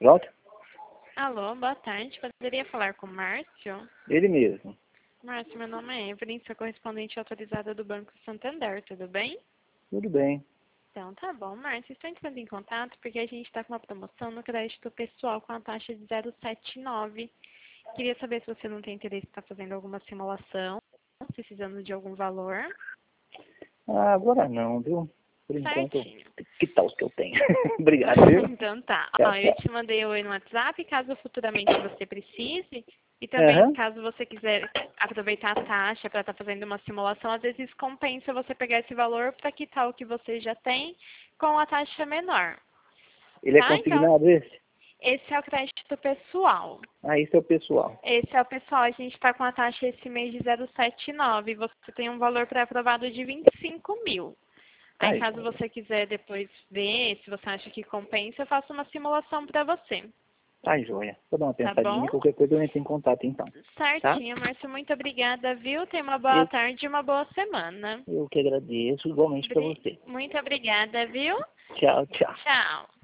Pronto? Alô, boa tarde. Poderia falar com o Márcio? Ele mesmo. Márcio, meu nome é Evelyn, sou correspondente autorizada do Banco Santander, tudo bem? Tudo bem. Então, tá bom, Márcio. Estou entrando em contato porque a gente está com uma promoção no crédito pessoal com a taxa de 0,79. Queria saber se você não tem interesse em estar fazendo alguma simulação, precisando de algum valor. Ah, agora não, viu? Por enquanto, Certinho. que tal os que eu tenho? Obrigado, viu? Então tá. Tchau, Ó, eu tchau. te mandei oi no WhatsApp, caso futuramente você precise. E também, Aham. caso você quiser aproveitar a taxa para estar fazendo uma simulação, às vezes compensa você pegar esse valor para quitar o que você já tem com a taxa menor. Ele é Tá? Então, consignado esse? esse é o crédito pessoal. Ah, isso é o pessoal. Esse é o pessoal, a gente está com a taxa esse mês de 0,79. Você tem um valor pré-aprovado de 25 mil. Aí, Tá aí. caso você quiser depois ver, se você acha que compensa, eu faço uma simulação para você. Tá, joia. Vou dar uma Tá pensadinha bom? e qualquer coisa eu entro em contato então. Tá? Certinho, Márcio. Muito obrigada, viu? Tenha uma boa Eu, tarde e uma boa semana. eu que agradeço, igualmente pra você. Muito obrigada, viu? Tchau, tchau. Tchau.